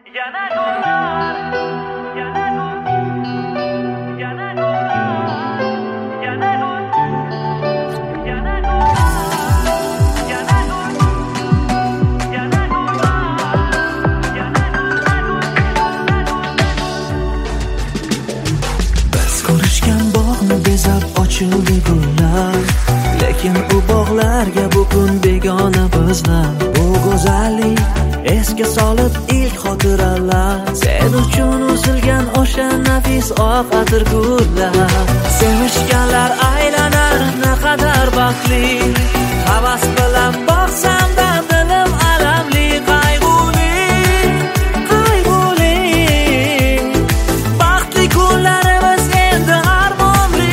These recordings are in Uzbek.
Yana gullar, yana gul, yana gullar, yana gul, yana gullar, yana gul, yana gullar, yana gul. Biz ko'rishgan bog'ni bezab ochildi gullar, lekin u bog'larga bugun begona bizlar. Bu go'zallik esga solib ilk xotiralar, sen uchun uzilgan o'sha nafis oq atir gullar. Sevishganlar aylanar naqadar baxtli, havas bilan borsam-da dilim alamli, qayg'uli, qayg'uli. Baxtli kunlarimiz endi armonli.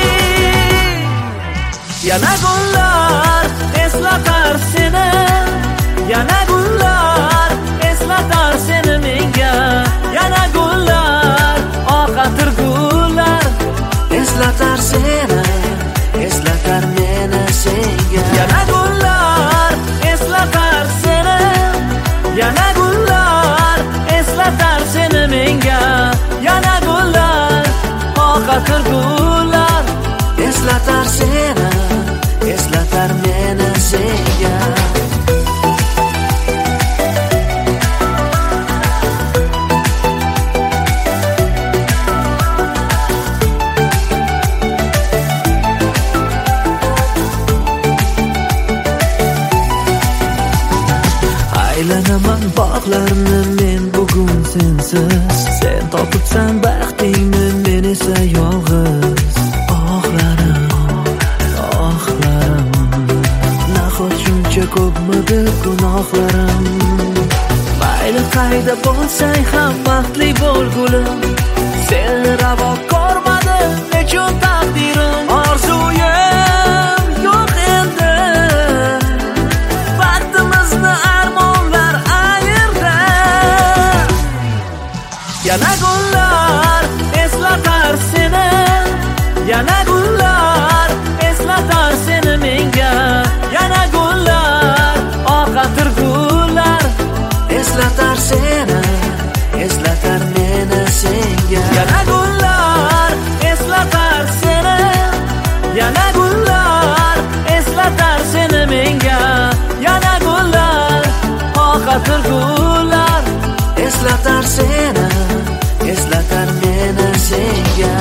Yana gullar eslatar seni, yana gullar eslatar seni menga, yana gullar oq atir gullar eslatar seni, eslatar meni senga. Yana gullar eslatar seni, yana gullar eslatar seni menga, yana gullar oq atir gullar eslatar seni, eslatar meni senga. Aylanaman bog'larni men bugun sensiz, sen topibsan baxtingni, men esa yolg'iz. Oxlarim, nahot shuncha ko'pmidi gunohlarim. Mayli qayda bo'lsang ham baxtli bo'l gulim, seni ravo ko'rmadi nechun taqdirim. Orzuyim yo'q endi, baxtimizni armonlar ayirdi. Yana gullar eslatar seni, yana gullar eslatar seni menga, yana gullar oq atir gullar eslatar seni, eslatar meni senga. Yana gullar eslatar seni, yana gullar eslatar seni menga, yana gullar oq atir gullar eslatar seni, eslatar meni senga.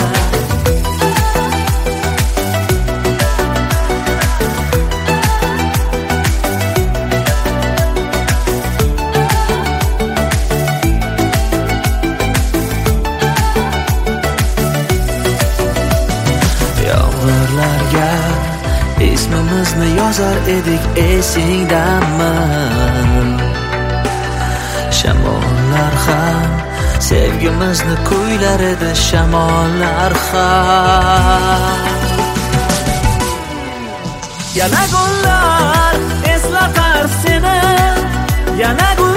Yomg'irlarga ismimizni yozar edik, esingdami? Shamollar ham sevgimizni kuylar edi, shamollar ham. Yana gullar eslatar seni, yana